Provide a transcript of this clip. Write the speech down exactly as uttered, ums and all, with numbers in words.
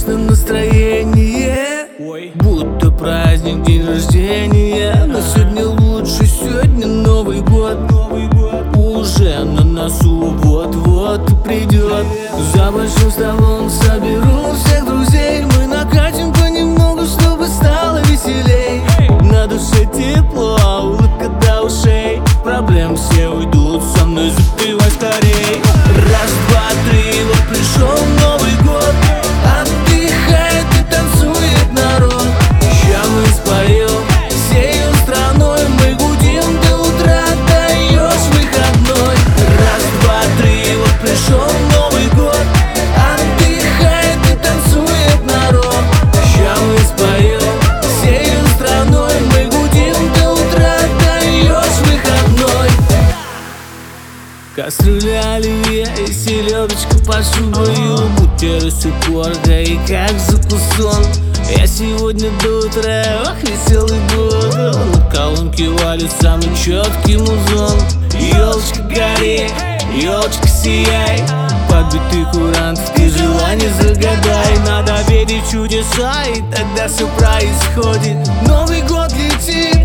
прекрасном настроении, будто праздник, день рождения. Но сегодня лучше, сегодня Новый год. Уже на носу, вот-вот придет. За большим столом соберу всех друзей. Мы накатим понемногу, чтобы стало веселей. На душе тепло, а улыбка до ушей. Проблем все уйдут, со мной запивай скорей. Раз, два, три, вот пришел Новый год. Отдыхает и танцует народ. Ща мы споем всею страной. Мы гудим до утра, даешь выходной. Раз, два, три, вот пришел Новый год. Отдыхает и танцует народ. Ща мы споем всею страной. Мы гудим до утра, даешь выходной. Кастрюля оливье и селедочка под шубою, бутеры с упоркой, как закусон. Я сегодня до утра, ох, веселый буду. На колонке валит самый четкий музон. Елочка гори, елочка сияй, подбитый курант, ты желание загадай. Надо верить в чудеса, и тогда все происходит. Новый год летит.